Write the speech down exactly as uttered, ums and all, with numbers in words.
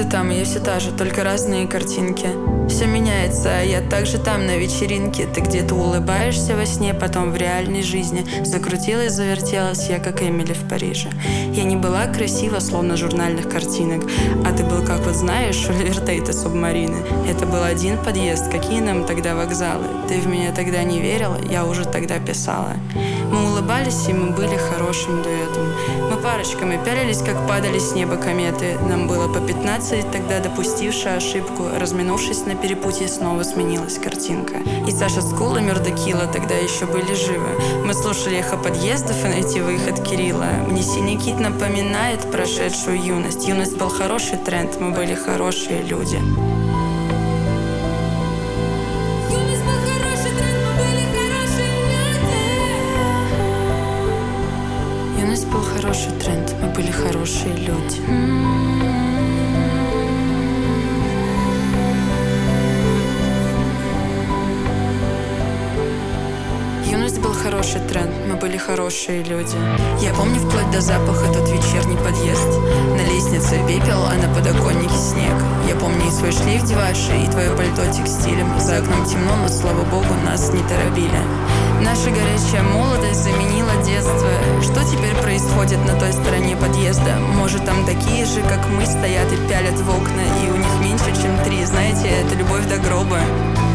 ты там, и я все та же, только разные картинки. Все меняется, а я также там на вечеринке. Ты где-то улыбаешься во сне, потом в реальной жизни. Закрутилась, завертелась я, как Эмили в Париже. Я не была красива, словно журнальных картинок. А ты был, как вот знаешь, Оливер Тейт и Субмарины. Это был один подъезд, какие нам тогда вокзалы. Ты в меня тогда не верила, я уже тогда писала. Мы улыбались, и мы были хорошим дуэтом. Мы парочками пялились, как падали с неба кометы. Нам было по пятнадцать, тогда допустившая ошибку. Разминувшись на перепутье, снова сменилась картинка. И Саша Скул и Мёрдокилла тогда еще были живы. Мы слушали эхо подъездов и найти выход Кирилла. Мне синий кит напоминает прошедшую юность. Юность был хороший тренд, мы были хорошие люди. Юность был хороший тренд, мы были хорошие люди. Юность был хороший тренд, мы были хорошие люди. Я помню вплоть до запаха тот вечерний подъезд. На лестнице пепел, а на подоконнике снег. Я помню и свой шлейф девайши, и твое пальто текстилем. За окном темно, но, слава богу, нас не торопили. Наша горячая молодость заменила детство. Что теперь происходит на той стороне подъезда? Может, там такие же, как мы, стоят и пялят в окна, и у них меньше, чем три. Знаете, это любовь до гроба.